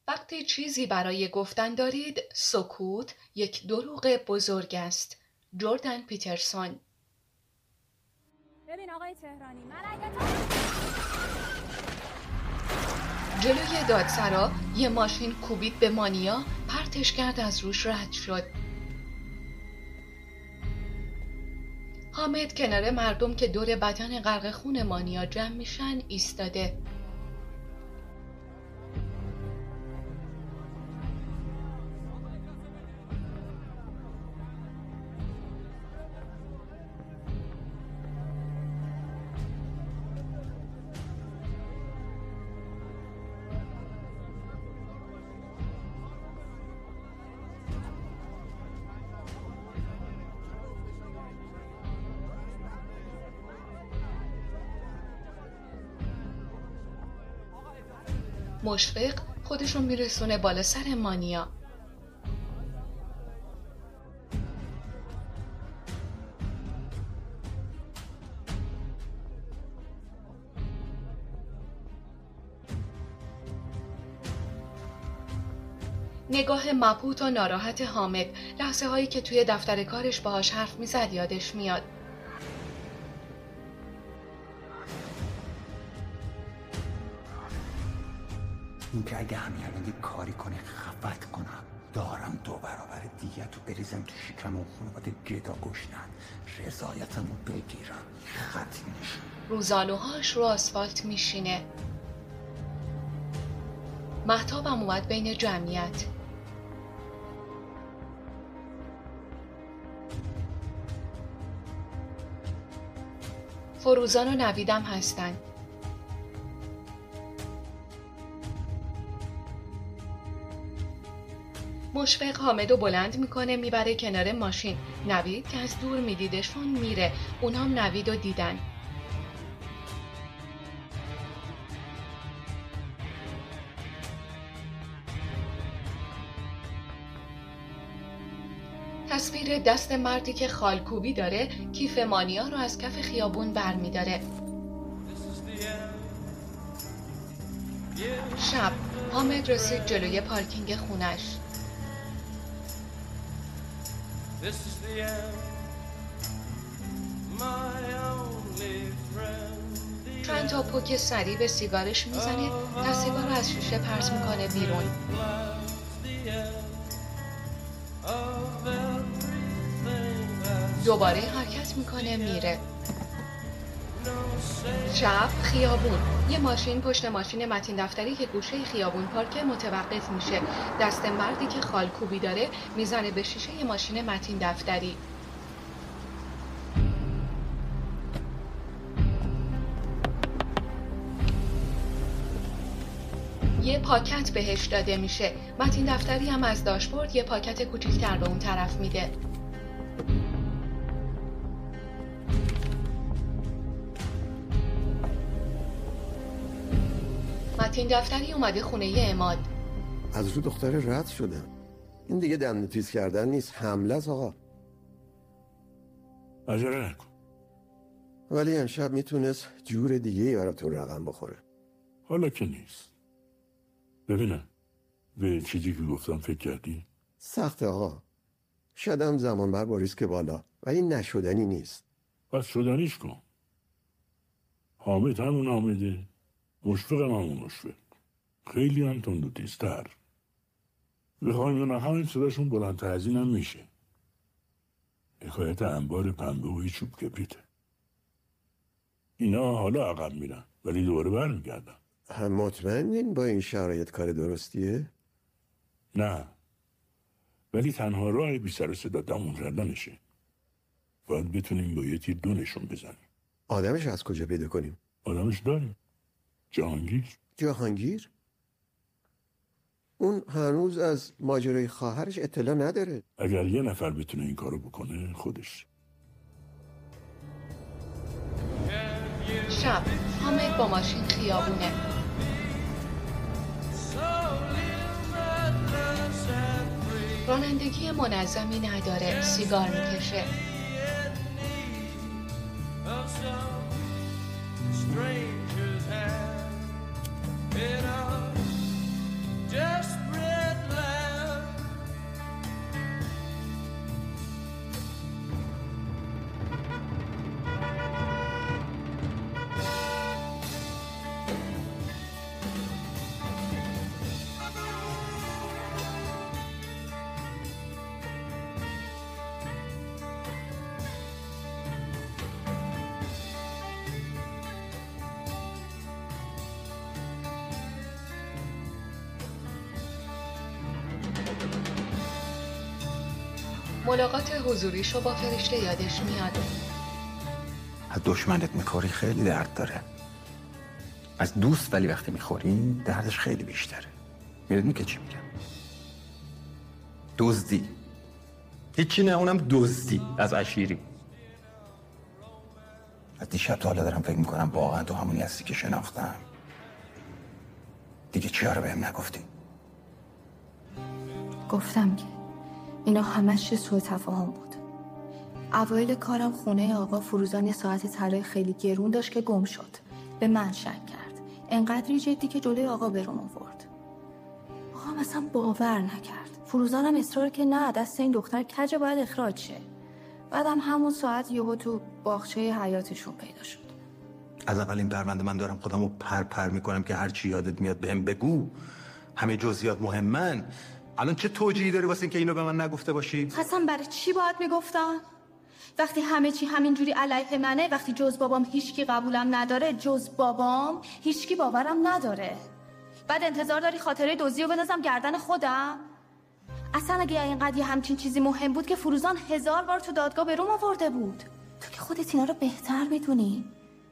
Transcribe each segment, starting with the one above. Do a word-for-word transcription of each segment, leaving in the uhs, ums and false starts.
وقتی چیزی برای گفتن دارید، سکوت یک دروغ بزرگ است. جردن پیترسون. ببین آقای تهرانی، من اگه تو جلوی دادسرا یه ماشین کوبید به مانیا، پرتش کرد، از روش رد شد. حامد کنار مردم که دور بدن غرق خون مانیا جمع میشن ایستاده. مشفق خودشون میرسونه بالا سر مانیا. نگاه مبهوت و ناراحت حامد، لحظه هایی که توی دفتر کارش باهاش حرف میزد یادش میاد. این که اگه همین الان یه کاری کنی خفت کنم، دارم دو برابر دیگه تو بریزم تو شکم و خانواده گدا گشنن، رضایتمو بگیرم، خطی نشون. روزانوهاش رو آسفالت میشینه. مهتابم اومد بین جمعیت. فروزان و نویدم هستن. مشفق حامدو بلند میکنه میبره کنار ماشین. نوید که از دور میدیدشون میره. اونام نویدو دیدن. تصویر دست مردی که خالکوبی داره کیف مانیا رو از کف خیابون بر میداره. شب حامد رسید جلوی پارکینگ خونش. چند تا پوک سری به سیگارش میزنه تا سیگار رو از شیشه پرت میکنه بیرون. دوباره حرکت میکنه میره. شب خیابون، یه ماشین پشت ماشین متین دفتری که گوشه خیابون پارکه متوقف میشه. دست مردی که خالکوبی داره میزنه به شیشه یه ماشین متین دفتری. یه پاکت بهش داده میشه. متین دفتری هم از داشبورد یه پاکت کوچیک‌تر به اون طرف میده. متین دفتری اومده خونه عماد. از رو دختر رد شدم. این دیگه دم تیز کردن نیست، حمله است آقا. عجله نکن. ولی امشب میتونست جور دیگه ای براتون رقم بخوره. حالا که نیست. ببینم به چیزی که گفتم فکر کردی؟ سخته آقا. شدم زمان بر با ریسک بالا، ولی نشدنی نیست. پس شدنیش کن. حامد همون حامده، مشفق هم همون مشفق. خیلی هم تند و تیزتر. بخوایم یا نه همین صداشون بلندتر از این هم میشه. حکایت انبار پنبه و چوب کبریته. اینا حالا عقب میرن ولی دوباره برمیگردن. هم مطمئنین با این شرایط کار درستیه؟ نه، ولی تنها راه بی سر و صدا تموم کردنشه. باید بتونیم با یه تیر دو نشون بزنیم. آدمش از کجا پیدا کنیم؟ آدمش داریم. جهانگیر. جهانگیر؟ اون هنوز از ماجرای خواهرش اطلاع نداره. اگر یه نفر بتونه این کارو بکنه خودش. شب حامد با ماشین خیابونه. رانندگی منظمی نداره. سیگار میکشه. Just ملاقات حضوریشو با فرشته یادش میاد. از دشمنت میخوری خیلی درد داره. از دوست ولی وقتی میخوری دردش خیلی بیشتره. میدونی که چی میگم؟ دزدی. هیچی نه، اونم دزدی از عشیری. از دیشب تا حالا دارم فکر میکنم واقعا تو همونی هستی که شناختم. دیگه چی رو بهم نگفتی؟ گفتم که اینا همش سوء تفاهم بود. اوایل کارم خونه آقا فروزان یه ساعت طلای خیلی گرون داشت که گم شد. به من شک کرد. انقدری جدی که جلوی آقا برون آورد. آقا مثلا باور نکرد. فروزانم اصرار که نه، دست این دختر کجه باید اخراج شه. بعدم همون ساعت یهو تو باغچه حیاتشون پیدا شد. از اول این پرونده من دارم خودمو پر پر میکنم که هر چی یادت میاد بهم بگو. همه جزئیات مهمن. الان چه توجیهی داری واسه اینکه اینو به من نگفته باشی؟ حسن برای چی باید میگفتم؟ وقتی همه چی همینجوری علیه منه، وقتی جز بابام هیچکی قبولم نداره، جز بابام هیچکی باورم نداره. بعد انتظار داری خاطره دزدی رو بندازم گردن خودم؟ اصلا اگه اینقدر یه همچین چیزی مهم بود که فروزان هزار بار تو دادگاه بروم آورده بود. تو که خودت اینا رو بهتر میدونی.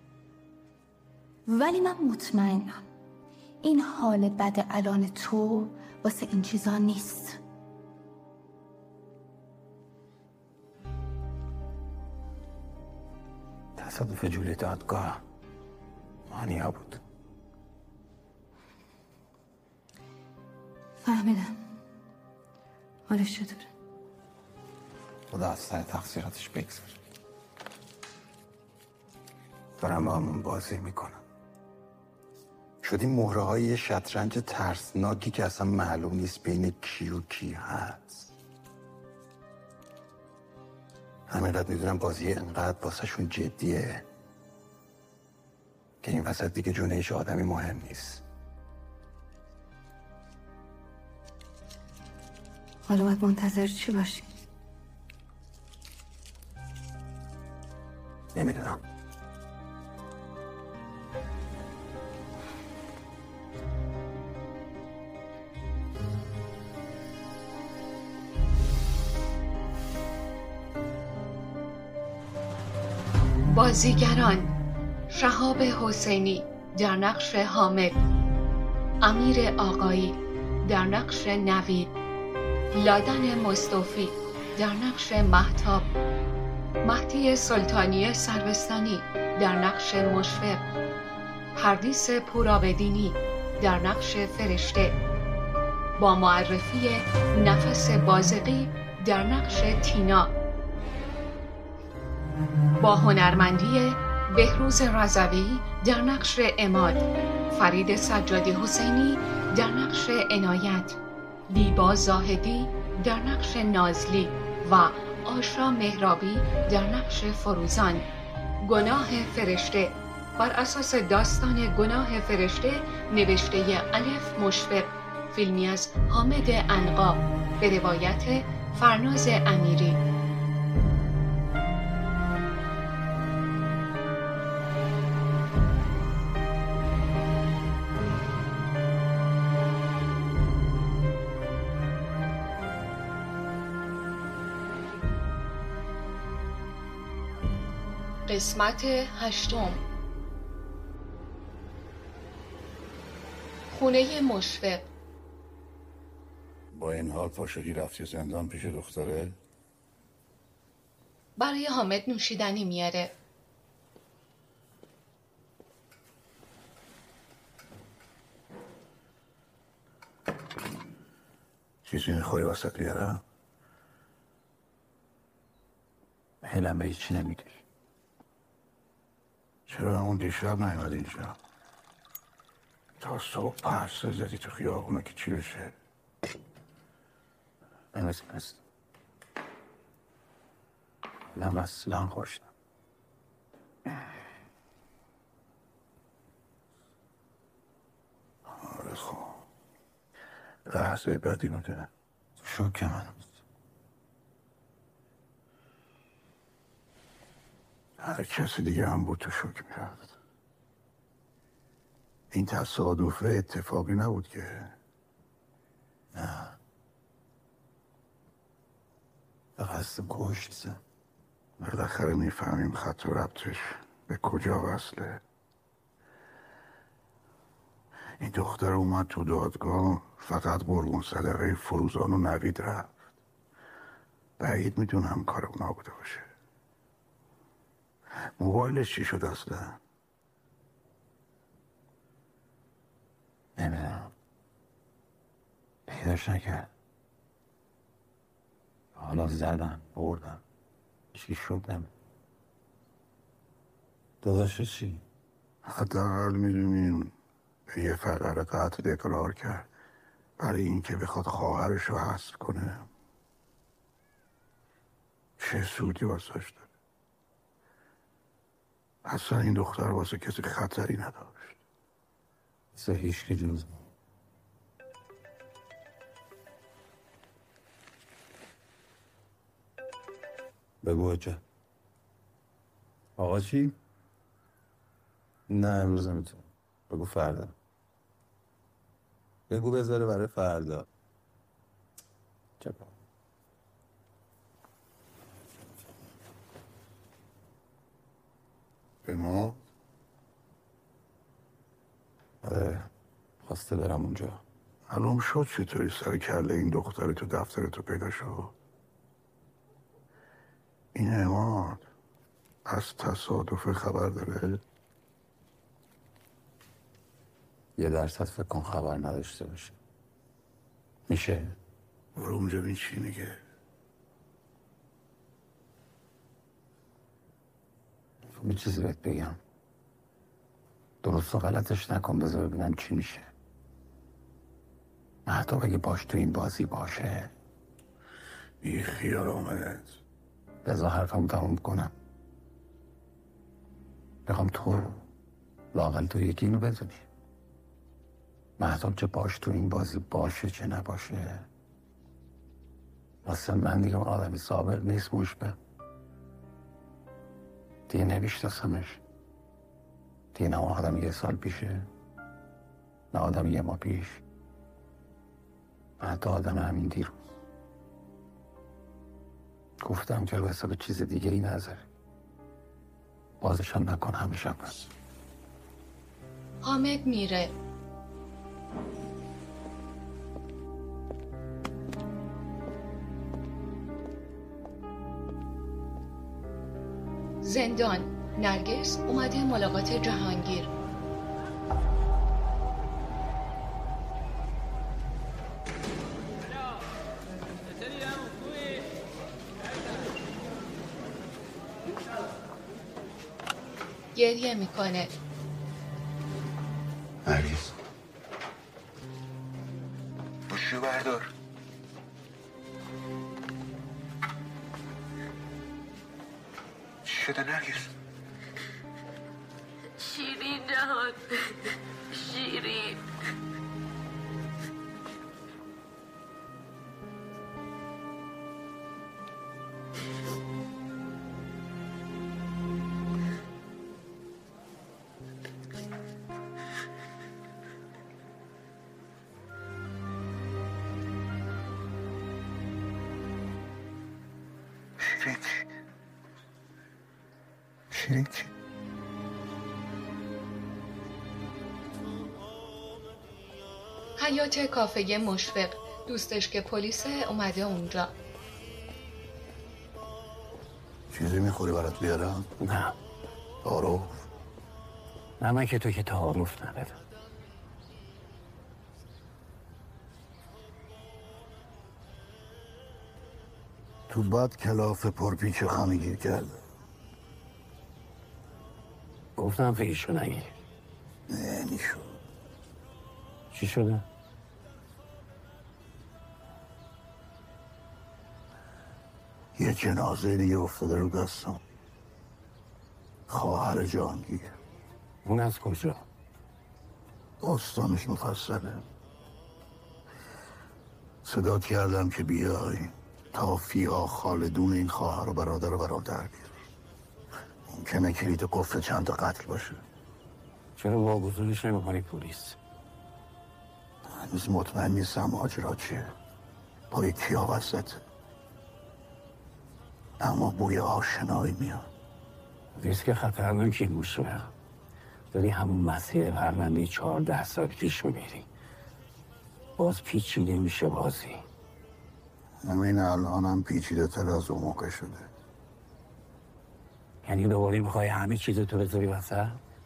ولی من مطمئنم این حال بد الان تو واسه این چیزا نیست. تصادف جولی دادگاه مانیا بود. فهمیدم. حالش چطوره؟ خدا از سر تقصیراتش بگذار. دارم با همون بازی میکنم. شدیم مهره های یه شطرنج ترسناکی که اصلا معلوم نیست بین کی و کی هست. همینقدر میدونم بازی انقدر واسه شون جدیه که این وسط دیگه جون هیچ آدمی مهم نیست. حالا باید منتظر چی باشی؟ نمیدونم. بازیگران: شهاب حسینی در نقش حامد، امیر آقایی در نقش نوید، لادن مصطفی در نقش مهتاب، مهدی سلطانی سروستانی در نقش مشفق، پردیس پورابدینی در نقش فرشته، با معرفی نفس بازقی در نقش تینا، با هنرمندی بهروز رضوی در نقش عماد، فرید سجادی حسینی در نقش عنایت، دیبا زاهدی در نقش نازلی و آشا مهرابی در نقش فروزان. گناه فرشته بر اساس داستان گناه فرشته نوشته الف مشفق، فیلمی از حامد عنقا به روایت فرناز امیری. قسمت هشتم. خونه مشفق. با این حال پاشدی رفتی زندان پیش دختره؟ برای حامد نوشیدنی میاره. چیزی میخوای واسه بیارم؟ هلم به هیچی نمیگی. چرا همون دیشب نیومد اینجا؟ تا صبح پرسه زدی تو خیابونه که چی بشه؟ نمیتونست. من اصلا خوشتم. آره خب لحظه بعدی نده. شوکه من هر کسی دیگه هم بود تو شوک میرفت. این تصادفه اتفاقی نبود که. نه به قصد کشت زن. بالاخره میفهمیم خط و ربطش به کجا وصله. این دختر اومد تو دادگاه فقط قربون صدقه فروزان و نوید رفت. بعید میدونم کار اونا بوده باشه. موبایلش چی شد اصلا؟ نمیدونم، پیداش نکرد. حالا زدن بردن چی شد نمید. داداش چی؟ حداقل میدونیم به یه فقره قتل اقرار کرد برای اینکه بخواد خواهرش رو حذف کنه. چه سودی واسش داره؟ اصلا این دختر واسه کسی خطری نداشت. واسه هیچ که جز ما. بگو حجت. آقا چی؟ نه امروز نمیتونم. بگو فردا. بگو بذاره برای فردا. چه کنم؟ به ما؟ آره خواسته برم اونجا. معلوم شد چطوری سر کله این دختر تو دفتر تو پیدا شد. این عماد از تصادف خبر داره؟ یه درصد فکر کن خبر نداشته باشه. میشه؟ برو اونجا بین چی میگه. یه چیزی بهت بگم، درست و غلطش نکن، بذار ببینم چی میشه. حتی اگه باش تو این بازی باشه. بی خیال آمدت. بذار حرفم تموم کنم. میخوام تو لااقل تو یکی اینو بدونی، مهتاب چه باش تو این بازی باشه چه نباشه، واسه من دیگه اون آدمی صابر نیست. موش به دیگه نمیشناسمش. دیگه نه اون آدم یه سال پیشه، نه آدم یه ماه پیش، حتی آدم همین دیروز. گفتم که رو حساب چیز دیگه ای نذاری، بازشم نکن همیشه بس. حامد میره. زندان. نرگس اومده ملاقات جهانگیر. گریه میکنه. نرگس بوشو بردار. چی شده نرگس؟ شیرین جهان، شیرین. شیرین چی؟ شیرین چی؟ حیات کافه مشفق. دوستش که پلیسه اومده اونجا. چیزی میخوری برات بیارم؟ نه تعارف؟ نه من که تو که تعارف ندادم. تو بد کلاف پرپیچ و خمه گیر کرده. گفتم فکرشو نگیر. نمیشون. چی شده؟ یه جنازه دیگه افتاده رو دستم. خواهر جهانگیر. اون از کجا؟ داستانش مفصله. صدات کردم که بیای تا فیها خالدون این خواهر و برادر رو برام در بیار. ممکنه کلید قفل چند تا قتل باشه. چرا واگذارش نمی‌کنی پلیس؟ هنوز مطمئن نیستم ماجرا چیه. پای کیا وسط. اما بوی آشنایی میاد. ریسک خطرناکی گوش میاد. داری همون مسیر پرونده چهارده سال پیش میبری. باز پیچیده میشه بازی. همین الان هم پیچیده تر از اون موقع شده. یعنی دوباره میخوای همه چیز تو بذاری وسط؟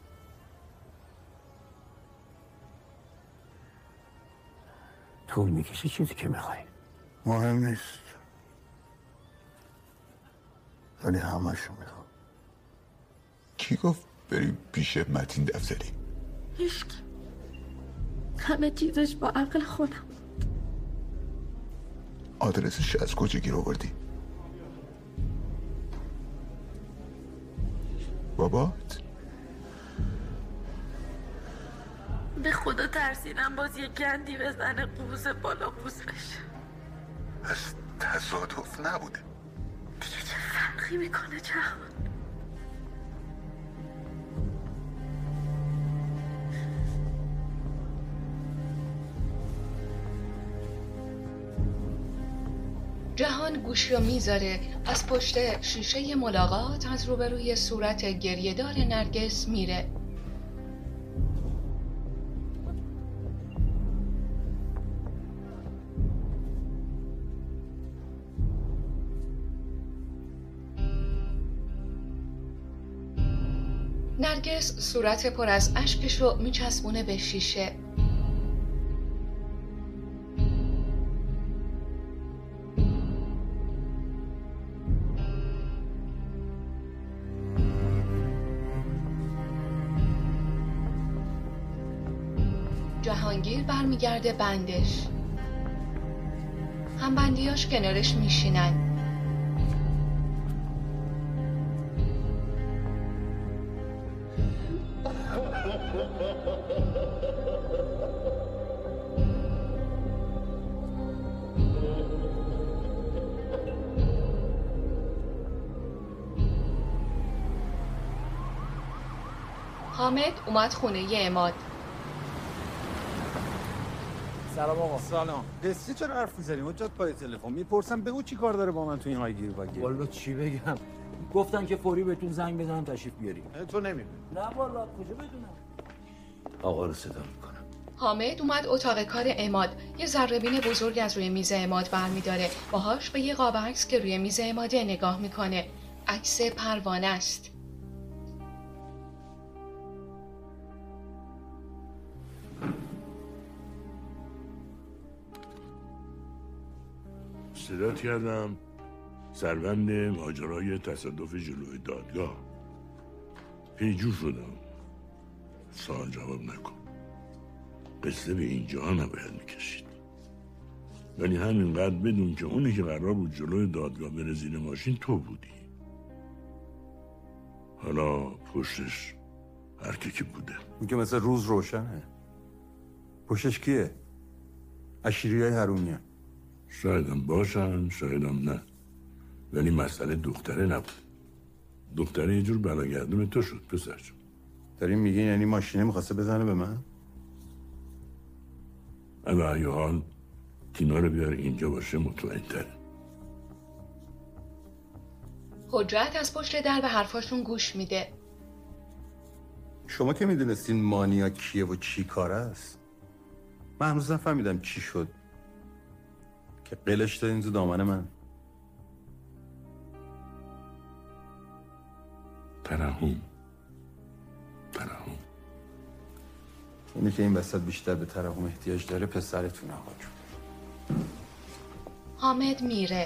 طول میکشه چیزی که میخوای. مهم نیست، ولی همشو میخوام. کی گفت بری پیش متین دفتری؟ هیچ همه چیزش با عقل خودم. آدرسش از کجا گیر آوردی؟ بابات؟ به خدا ترسیدم باز یه گندی بزنه قوز بالا قوز بشه. از تصادف نبوده. دیگه چه فرقی میکنه جهان؟ جهان گوشی رو میذاره. از پشت شیشه ملاقات از روبروی صورت گریه‌دار نرگس میره. نرگس صورت پر از اشکش رو میچسبونه به شیشه. جهانگیر برمیگرده بندش. هم بندیاش کنارش میشینن. حامد اومد خونه عماد. سلام آقا. سلام. قصه چرا حرف می‌زنی؟ حجت پای تلفن میپرسم بگو چی کار داره با من تو این های گیر و گیر. والا چی بگم؟ گفتن که فوری بهتون زنگ بزنم تشریف بیاریم. تو نمی‌دونی. نه والا کجا بدونم؟ آقا رو صدا میکنم. حامد اومد اتاق کار عماد. یه ذره‌بین بزرگ از روی میز عماد برمی‌داره. باهاش به یه قاب عکس که روی میز عماد نگاه میکنه. عکس پروانه است. صدات کردم سربند ماجرای تصادف جلوی دادگاه. پیجو شدم. سوال جواب نکن. قصه به اینجا نباید میکشید. ولی همینقدر بدون که اونی که قرار بود جلوی دادگاه بره زیر ماشین تو بودی. حالا پشتش هر کی که بوده. این که مثل روز روشنه. پشتش کیه؟ عشیریای هرونیه. شایدم باشن شایدم نه، ولی مسئله دختره نبود. دختره یه جور بلاگردم تو شد پسر جون. داریم میگین یعنی ماشینه میخواسته بزنه به من؟ اما ای حال تینا رو بیار اینجا باشه مطمئن تره. حجت از پشت در به حرفاشون گوش میده. شما که میدونستین مانیا کیه و چی کاره است؟ من هنوز نفهمیدم چی شد که قلش دادین تو دامن من. ترحم ترحم. اینه که این وسط بیشتر به ترحم احتیاج داره پسرتون آقا جون. حامد میره.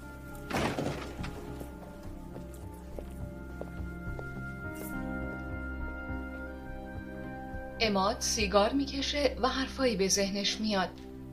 عماد سیگار میکشه و حرفایی به ذهنش میاد.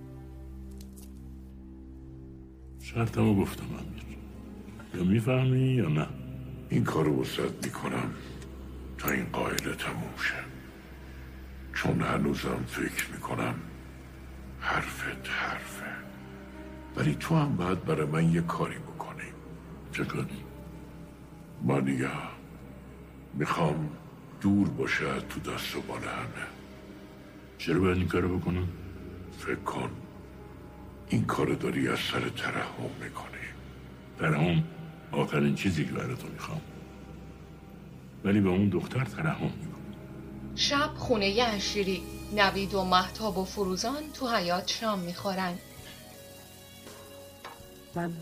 شرطمو گفتم امیر، یا میفهمی یا نه. این کارو وسط میکنم تا این قائله تموم شه، چون هنوزم فکر میکنم حرفت حرفه، ولی تو هم باید برای من یه کاری بکنی. چه کاری؟ مانیا میخوام دور باشه تو دست و بال همه. چرا باید این کارو بکنم؟ فکر کن این کارو داری از سر ترحم میکنی. ترحم آخرین چیزی که برای تو میخوام، ولی به اون دختر ترحم میکنم. شب خونه عشیری، نوید و مهتاب و فروزان تو حیاط شام میخورن. من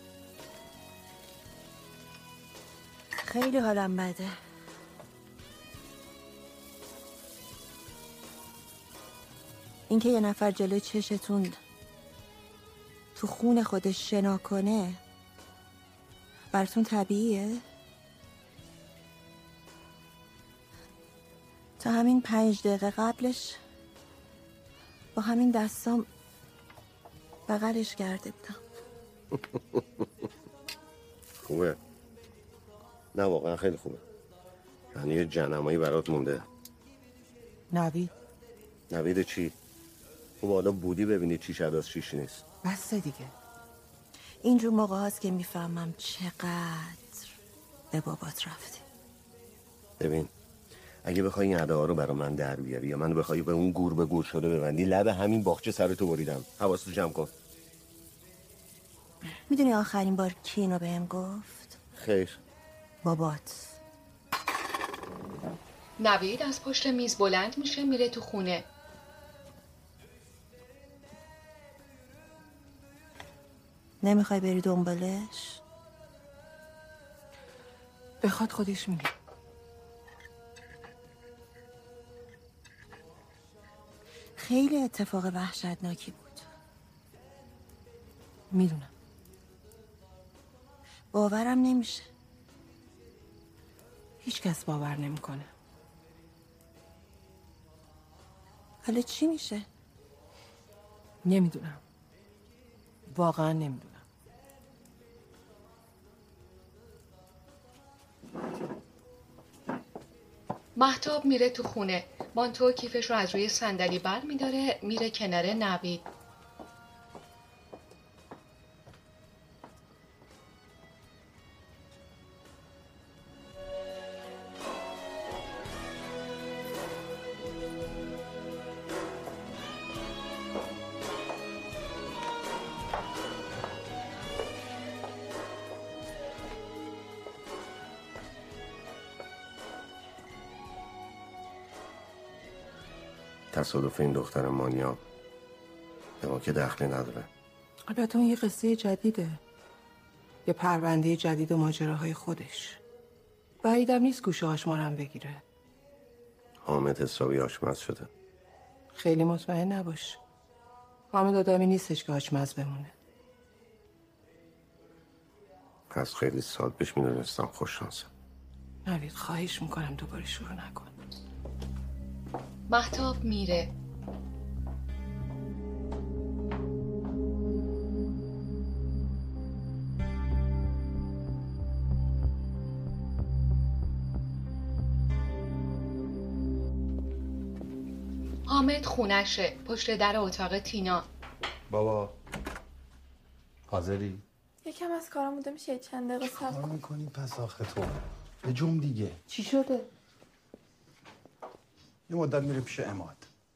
خیلی حالم بده. اینکه یه نفر جلوی چشتون تو خون خودش شنا کنه براتون طبیعیه؟ تا همین پنج دقیقه قبلش با همین دستام بغلش کرده بودم. خوبه. نه واقعا خیلی خوبه. یعنی یه جنمایی برات مونده. نوید نوید چی؟ خب حالا بودی ببینی چی شد از چیش نیست. بسته دیگه. اینجور موقع هاست که میفهمم چقدر به بابات رفتی. ببین اگه بخوای این ادا رو برا من در بیاری یا من بخوای به اون گور به گور شده ببندی، لب همین باغچه سرتو بریدم. حواستو جمع کن. میدونی آخرین بار کی اینو بهم گفت؟ خیر. بابات. نوید از پشت میز بلند میشه میره تو خونه. نمیخوای بری دنبالش؟ بخواد خودش میره. خیلی اتفاق وحشتناکی بود. میدونم. باورم نمیشه. هیچ کس باور نمیکنه. حالا چی میشه؟ نمیدونم. واقعا نمیدونم. مهتاب میره تو خونه. مانتو کیفش رو از روی صندلی بر میداره میره کنار نوید. تصادف این دختر مانیا به ما که دخلی نداره. البته اون یه قصه جدیده، یه پرونده جدید و ماجراهای خودش. بعیدم نیست گوشه آشمارم بگیره. حامد حسابی آشمز شده. خیلی مطمئن نباش. حامد آدمی نیستش که آشمز بمونه. از خیلی سال پیش میدونستم خوش شانسم. نوید خواهش میکنم دوباره شروع نکن. مهتاب میره. حامد خونشه پشت در اتاق تینا. بابا حاضری؟ یکم از کارم بوده میشه چند دقیقه صبر کار کن. میکنی پس آخه تو به جون دیگه. چی شده؟ یه مدت میره پیش عماد.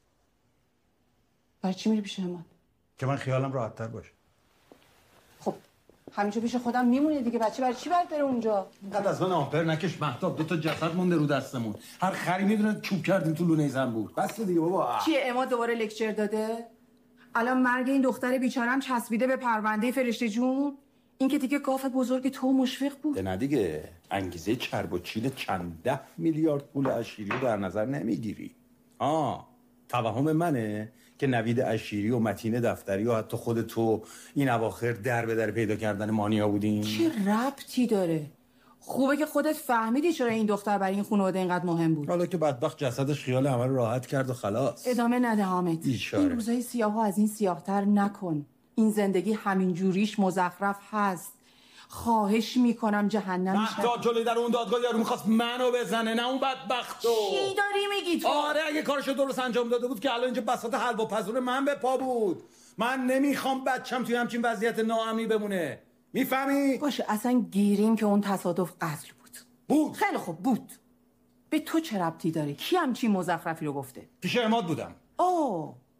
برای چی میری پیش عماد؟ که من خیالم راحت‌تر باشه. خب همیشه پیش خودم میمونه دیگه، بچه برای چی باید بره اونجا؟ اینقدر از من آمپر نکش مهتاب، دو تا جسد مونده رو دستمون. هر خری میدونه چوب کردیم تو لونه زنبور. بس دیگه بابا. چیه عماد دوباره لکچر داده؟ الان مرگ این دختر بیچارم چسبیده به پرونده فرشته جون؟ این که دیگه گاف بزرگ تو مشفق بود. نه دیگه انگیزه چرب و چیل چند ده میلیارد پول عشیری رو در نظر نمیگیری. آه توهم منه که نوید عشیری و متین دفتری و حتی خود تو این اواخر در به در پیدا کردن مانیا بودین. چه ربطی داره؟ خوبه که خودت فهمیدی چرا این دختر برای این خانواده اینقدر مهم بود. حالا که بدبخت جسدش خیال همه رو راحت کرد و خلاص. ادامه نده حامد. بیچاره. این روزای سیاهو از این سیاهتر نکن. این زندگی همین جوریش مزخرف هست. خواهش میکنم جهنم نشه. مهتاب جلوی در اون دادگاه یارو میخواست منو بزنه نه اون بدبختو. چی داری میگی تو؟ آره اگه کارشو درست انجام داده بود که الان اینجا بساط حلوا پزون من به پا بود. من نمیخوام بچم توی همچین وضعیت ناامنی بمونه. میفهمی؟ باشه اصلا گیریم که اون تصادف قتل بود. بود. خیلی خوب بود. به تو چه ربطی داره؟ کی همچین مزخرفی رو گفته؟ پیش عماد بودم. اوه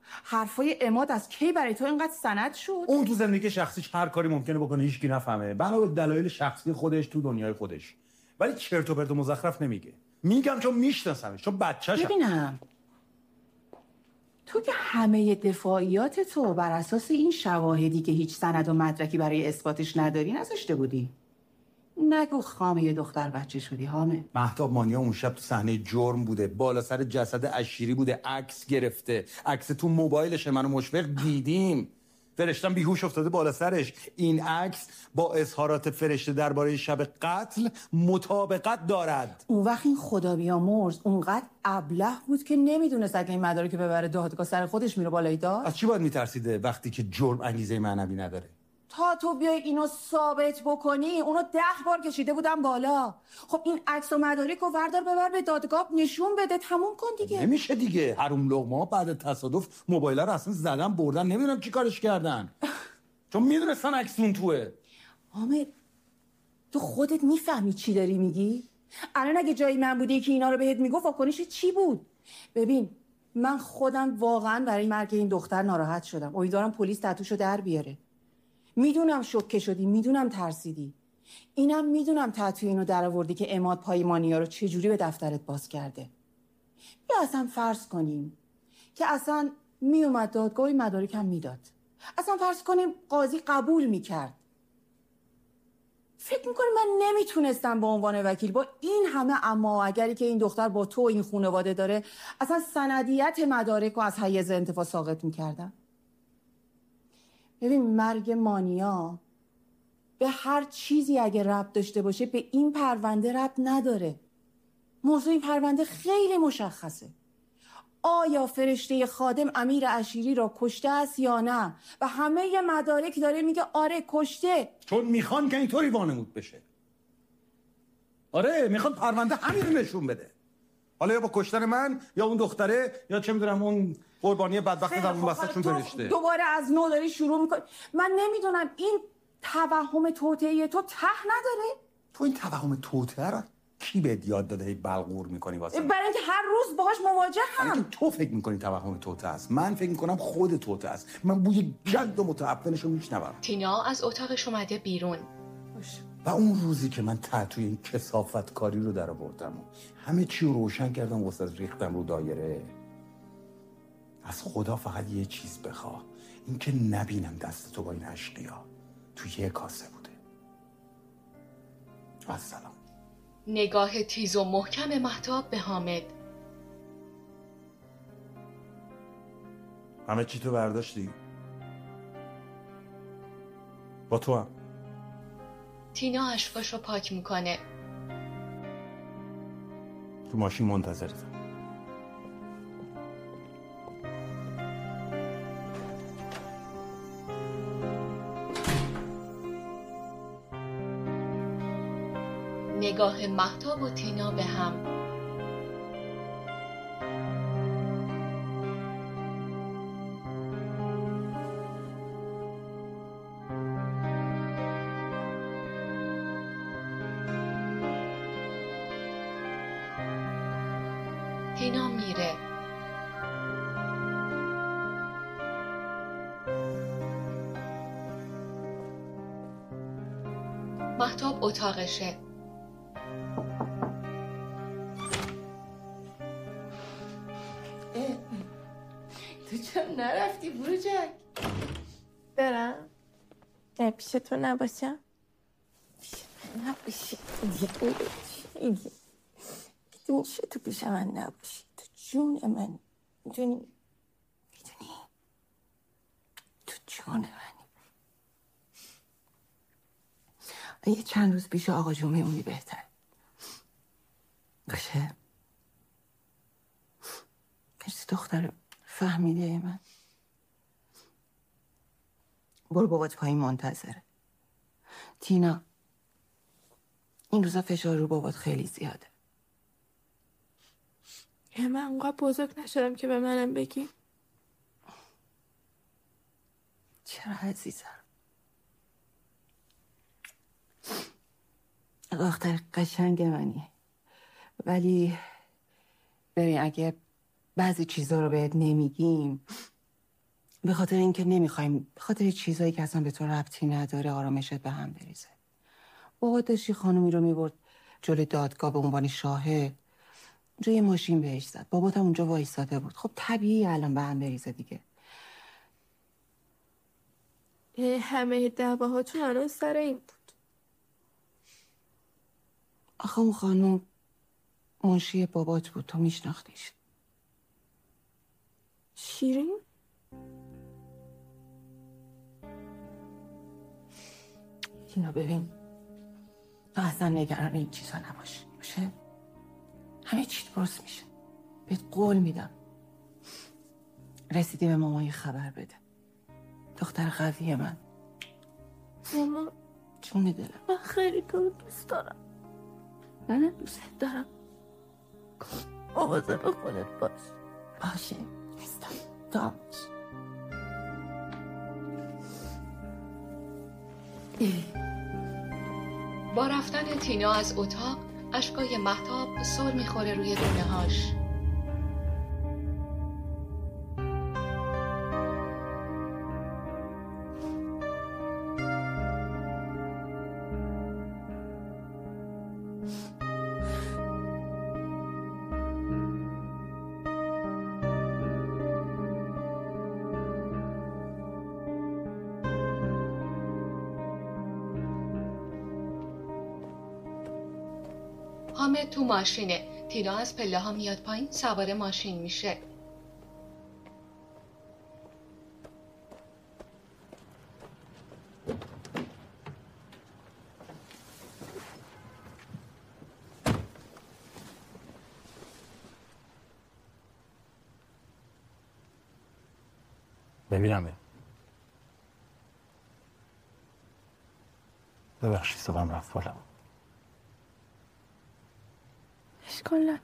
حرفای عماد از کی برای تو اینقدر سند شد؟ اون تو زندگی شخصیش هر کاری ممکنه بکنه، هیچکی نفهمه، بنا به دلایل شخصی خودش تو دنیای خودش. ولی چرت و پرت و مزخرف نمیگه. میگم چون میشناسمش، چون بچه‌شم. ببینم تو که همه دفاعیات تو بر اساس این شواهدی که هیچ سند و مدرکی برای اثباتش نداری نذاشته بودی. نگو خامه یه دختر بچه شدی حامد. مهتاب مانیا اون شب تو صحنه جرم بوده، بالا سر جسد عشیری بوده، عکس گرفته، عکس تو موبایلش، منو مشفق دیدیم. فرشتم بیهوش افتاده بالا سرش. این عکس با اظهارات فرشته درباره شب قتل مطابقت دارد. اون وقت این خدا بیامرز اونقدر ابله بود که نمیدونست اگه این مدارک ببره دادگاه سر خودش میره بالای داد. از چی باید میترسیده وقتی که جرم انگیزه معنوی نداره؟ تا تو بیای اینو ثابت بکنی اونو ده بار کشیده بودم بالا. خب این عکس و مدارک رو وردار ببر به دادگاه نشون بده، تموم کن دیگه. نمیشه دیگه. حروم لقمه‌ها بعد تصادف موبایل رو اصلا زدن بردن، نمیدونم چی کارش کردن. چون میدونستن عکسون توه. حامد تو خودت میفهمی چی داری میگی؟ الان اگه جایی من بودی که اینا رو بهت میگفت واکنش چی بود؟ ببین من خودم واقعا برای مرگ این دختر ناراحت شدم. امیدوارم پلیس تتوشو در بیاره. میدونم شوکه شدی، میدونم ترسیدی، اینم میدونم تتو اینو در آوردی که عماد پای مانیا رو چجوری به دفترت باز کرده. یا اصلا فرض کنیم که اصلا میومد دادگاه این مدارک هم میداد، اصلا فرض کنیم قاضی قبول میکرد. فکر میکنی من نمیتونستم به عنوان وکیل با این همه اما اگری که این دختر با تو این خانواده داره اصلا سندیت مدارک رو از حیز انتفاع ساقط میکردم؟ ببین مرگ مانیا به هر چیزی اگه ربط داشته باشه به این پرونده ربط نداره. موضوع این پرونده خیلی مشخصه. آیا فرشته خادم امیر عشیری را کشته است یا نه؟ و همه مدارک داره میگه آره کشته. چون میخوان که اینطوری وانمود بشه. آره میخوان پرونده همین رو نشون بده. حالا یا با کشتن من یا اون دختره یا چه میدونم اون قربانی بدبخت در اون وسطشون فرشته. دوباره از نو داری شروع میکنی. من نمیدونم این توهم توطئه تو ته نداره؟ تو این توهم توطئه رو کی بهت یاد داده هی بلغور میکنی واسه؟ برای اینکه هر روز باهاش مواجه هم. تو فکر میکنی توهم توطئه است، من فکر میکنم خود توطئه است. من بوی جد و متعفنش رو میشنوم. تینا از اتاقش اومده بیرون. و اون روزی که من تحتوی این کثافت کاری رو در آوردم همه چی رو روشن کردم واسه ریختم رو دایره. از خدا فقط یه چیز بخواه، این که نبینم دست تو با این اشقیا تو یه کاسه بوده. و سلام. نگاه تیز و محکم مهتاب به حامد. همه چی تو برداشتی؟ با تو هم. تینا اشکاشو پاک میکنه. تو ماشین منتظرتم. نگاه مهتاب و تینا به هم. تینا میره. مهتاب اتاقشه. تو چرا نرفتی بروجک؟ برم؟ نه پیش تو نباشم؟ پیش من نباشی دیگه میشه تو پیش من نباشی. تو جون من میدونی میدونی تو جون منی. یه چند روز پیش آقا جون میمونی بهتر باشه. مرسی دختر فهمیده من. برو بابات پایین منتظره. تینا این روزا فشار رو بابات خیلی زیاده. یه من اونقدر بزرگ نشدم که به منم بگی. چرا عزیزم؟ دختر قشنگ منی، ولی ببین اگه بعضی چیزا رو بهت نمیگیم به خاطر اینکه نمیخوایم، به خاطر چیزایی که اصلا به تو ربطی نداره آرامشت به هم بریزه. بابا داشتی خانومی رو میبرد جلوی دادگاه به عنوان شاهد، اونجا یه ماشین بهش زد، بابات هم اونجا وایساده بود. خب طبیعی الان به هم بریزه دیگه. یعنی همه دعواهاتون الان سر این بود؟ آخه اون خانوم منشی بابات بود، تو میشناختیش. شیرین؟ اینو ببین، تو اصلا نگران این چیزا نباش، باشه؟ همه چی درست میشه. بهت قول میدم. رسیدی به مامان یه خبر بده. دختر قویه من. ماما جون دلم، من خیلی تو رو دوست دارم. من دوست دارم. آوازه به خودت باش. باشه نیستم دامش. با رفتن تینا از اتاق، اشکای مهتاب سر میخوره روی دونه هاش. حامد تو ماشینه. تینا از پله ها میاد پایین، سوار ماشین میشه. ببینم ببخشی صدام رفت بالا. اشکال نداره.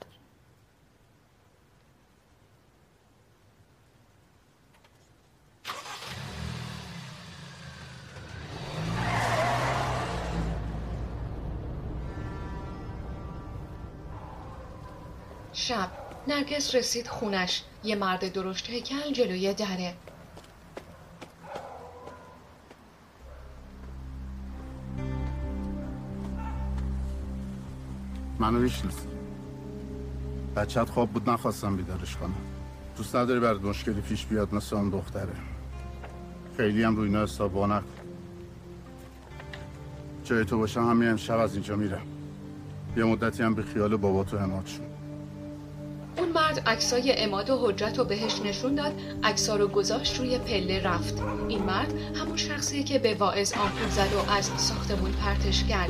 شب نرگس رسید خونش. یه مرد درشت هیکل جلوی دره. منو میشناسی؟ بچه‌ت خواب بود نخواستم بیدارش کنم. دوست نداری برات مشکلی پیش بیاد مثل اون دختره. خیلی هم روی اینا حساب نکن. جای تو باشم همین امشب از اینجا میرم. یه مدتی هم به خیال بابات و عماد شون. اون مرد عکسای عماد و حجت رو بهش نشون داد. عکسا رو گذاشت روی پله رفت. این مرد همون شخصیه که به واعظ آمپول زد و از ساختمون پرتش کرد.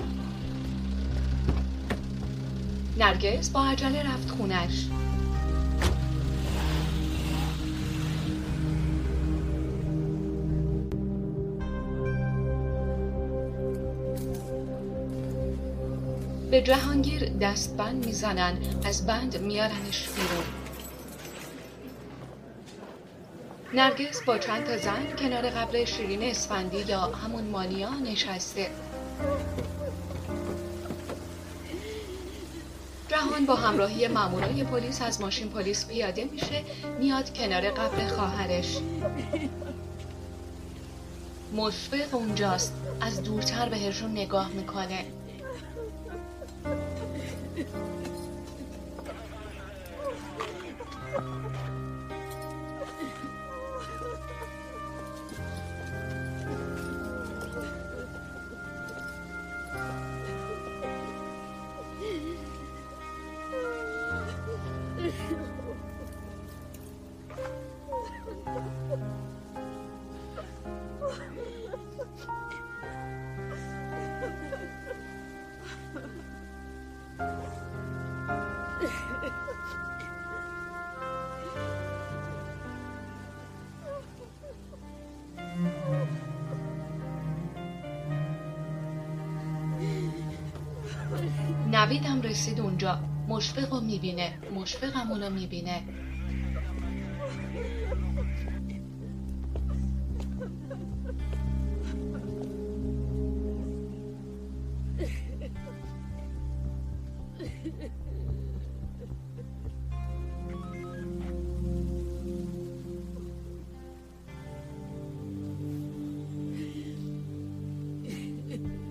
نرگس با عجله رفت خونش. به جهانگیر دستبند میزنن، از بند میارنش بیرون. نرگس با چند تا زن کنار قبر شیرین اسفندی یا همون مانیا نشسته. جهان با همراهی مامورای پلیس از ماشین پلیس پیاده میشه، میاد کنار قبر خواهرش. مشفق اونجاست، از دورتر بهشون نگاه میکنه. نویدم رسید اونجا. مشفق رو میبینه. مشفق همونو میبینه.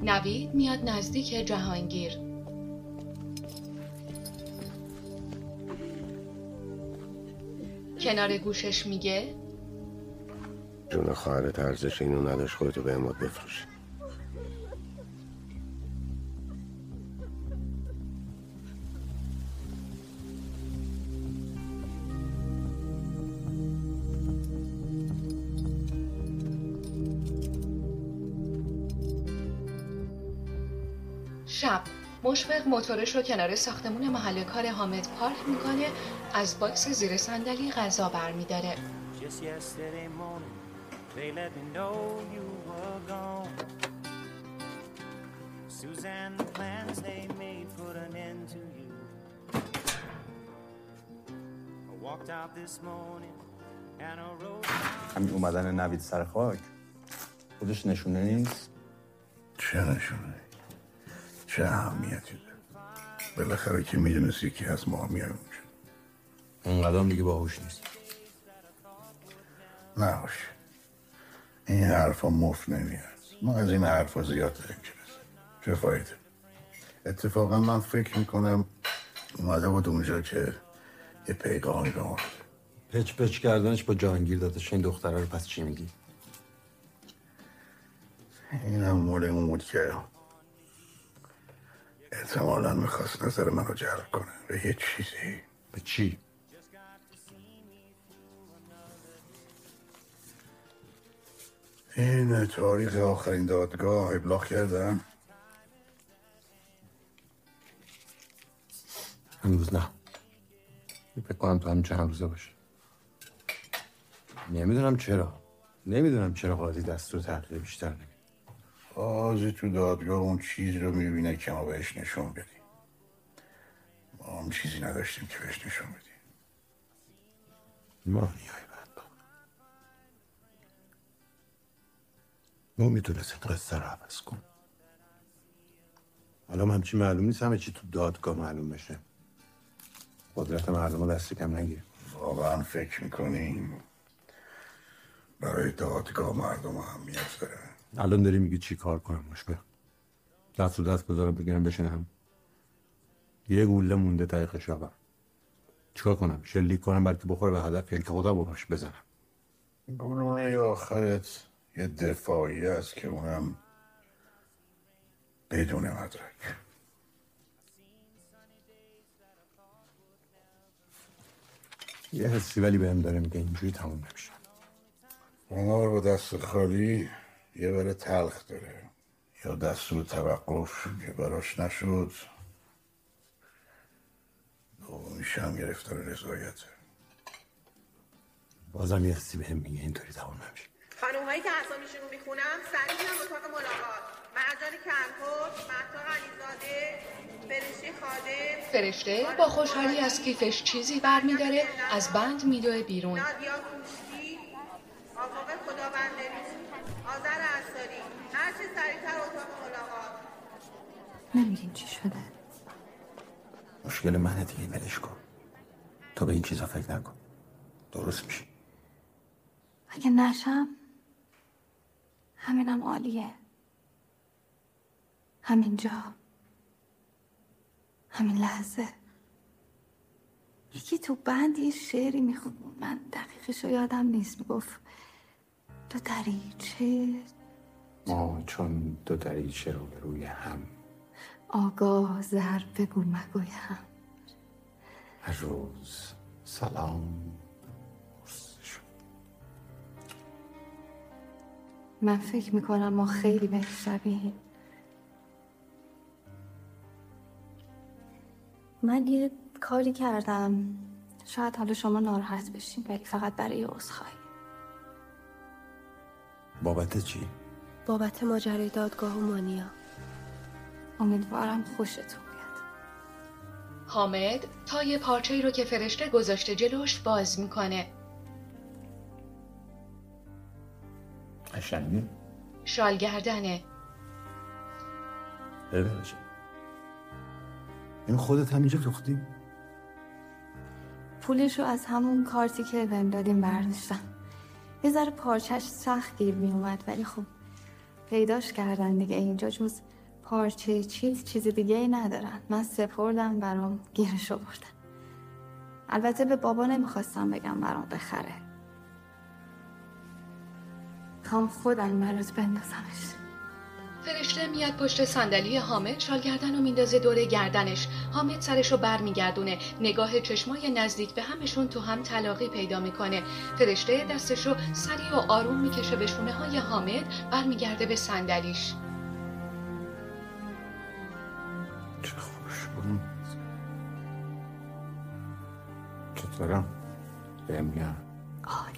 نوید میاد نزدیک جهانگیر. کنار گوشش میگه جون خواهرت ارزش اینو نداشت خودتو به اماد بفروشی. شب مشفق موتورش رو کنار ساختمون محل کار حامد پارک میکنه، از باکس زیر صندلی غذا برمیداره. همین اومدن نوید سر خاک خودش نشونه نیست؟ چه نشونه؟ چه اهمیتی داره؟ بالاخره که میدونست یکی از ما میاد اونجا. اون قدم دیگه باهوش نیست. نباش، این حرفا مفت نمیاد. ما از این حرفا زیاد داریم که بزن. چه فایده؟ اتفاقا من فکر میکنم اومده بود اونجا که یه پیغامی به ما پچ پچ کردنش با جهانگیر دادش این دختره رو. پس چی میگی؟ اینم مول اون بود که احتمالاً میخواست نظر من رو جلب کنه به یه چیزی. به چی؟ این تاریخ آخرین دادگاه ابلاغ کردن؟ امروز نه. فکر کنم تو هم چند روزه باشه. نمیدونم چرا. نمیدونم چرا قاضی دستور تحقیق بیشتر نمیده. قاضی تو دادگاه اون چیز رو میبینه که ما بهش نشون بدیم. ما هم چیزی نداشتیم که بهش نشون بدیم. ما نیای بعد با ما میتونست این قصه رو عوض کن. حالا همچی معلوم نیست همه چی تو دادگاه معلوم بشه. قدرت مردم رو دست کم نگیر. واقعا فکر میکنیم برای دادگاه مردم اهمیت داره؟ الان داری میگی چی کار کنم؟ مشبه دست رو دست بذارم بگیرم بشنم. یه گوله مونده تای خشابم. چیکار کنم؟ شلیک کنم بلکه بخوره به هدف یا که خدا باش بزنم؟ گلوله آخرت یه دفاعی است که اونم بدون مدرک. یه حسی ولی بهم داره میگه اینجوری تموم نمیشه. قمار با دست خالی یه بره تلخ داره. یا دستور توقف که براش نشد دومیش هم گرفتار رضایته. بازم یه حسی بهم میگه اینطوری تموم نمیشه. خانوم هایی که اسامیشون رو میخونم سریع میرم اتاق ملاقات. مرجان کنپور، مهتاب علیزاده، فرشته خادم. فرشته با خوشحالی از کیفش چیزی برمیداره، از بند میدوه بیرون. نادیا کوشتی، آقاب خداوندروز، آذر انصاری. هر چه سریعتر اتاق ملاقات. نمیدین چی شده؟ مشکل منه دیگه، ولش کن. تو به این چیزا فکر نکن. درست میشه. اگه نشم همینم عالیه. همینجا، همین لحظه. یکی تو بند یه شعری میخوند، من دقیقشو یادم نیست، میگفت دو دریچه ما چون دو دریچه رو به روی هم آگاه زر بگو مگویم. هر روز سلام من فکر میکنم ما خیلی به شبیهیم. من یه کاری کردم، شاید حالا شما ناراحت بشین، ولی فقط برای عذرخواهی. بابت چی؟ بابت ماجرای دادگاه و مانیا. امیدوارم خوشتون بیاد. حامد تا یه پارچه‌ای رو که فرشته گذاشته جلوش باز میکنه. قشنگه؟ شالگردنه. ببرش. این خودت همینجا دوختی؟ پولشو از همون کارتی که بهم دادیم برداشتم. یه ذره پارچه‌اش سخت گیر می اومد، ولی خب پیداش کردن دیگه، اینجا جز پارچه چیز چیز دیگه ای ندارن. من سپردم برام گیرش آوردن. البته به بابا نمیخواستم بگم برام بخره، میخوام خودم برات بندازمش. فرشته میاد پشت صندلی حامد، شال گردن رو میندازه دور گردنش. حامد سرش رو بر میگردونه، نگاه چشمای نزدیک به همشون تو هم تلاقی پیدا میکنه. فرشته دستش رو سریع و آروم میکشه به شونه های حامد، بر میگرده به صندلیش. چه خوشبون. چطورم؟ بهم میاد. عالی.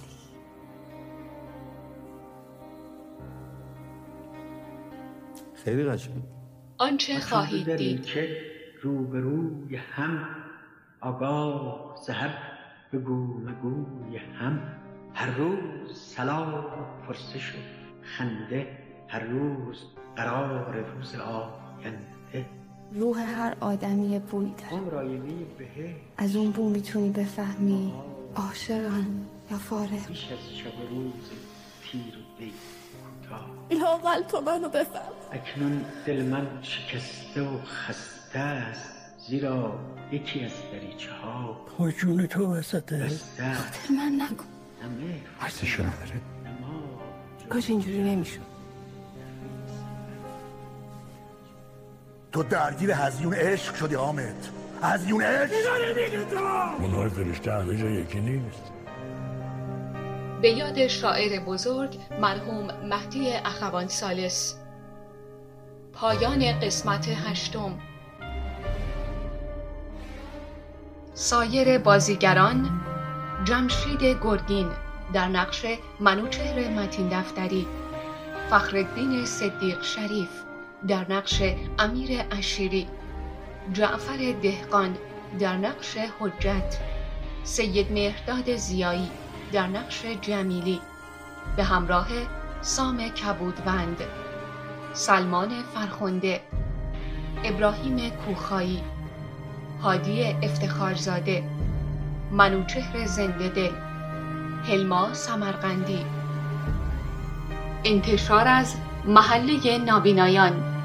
خیلی قشنگ. آنچه خواهید دید که روبروی هم آگاه زهر به گوم گوی هم، هر روز سلام و پرسش و خنده، هر روز قرار روز آینده. روح هر آدمی بوی داره. از اون بو میتونی بفهمی عاشقن یا فارغ. بیش از شب و روز تیر و دی کوتاه. لااقل تو منو بفهم. اکنون دل من شکسته و خسته است، زیرا یکی از دریچه ها پا جون تو وسطه. خاطر من نکن. ارزشو نداره. کاش اینجوری نمیشد. تو درگیر هزیون عشق شدی حامد. هزیون عشق. اونهای فرشته همه جا یکی نیست. به یاد شاعر بزرگ مرحوم مهدی اخوان ثالث. پایان قسمت هشتم. سایر بازیگران: جمشید گرگین در نقش منوچهر متین دفتری، فخرالدین صدیق شریف در نقش امیر عشیری، جعفر دهقان در نقش حجت، سید مهرداد زیایی در نقش جمیلی به همراه سام کبودوند، سلمان فرخنده، ابراهیم کوخایی، هادی افتخارزاده، منوچهر زنده دل، هلما سمرقندی. انتشار از محله نابینایان.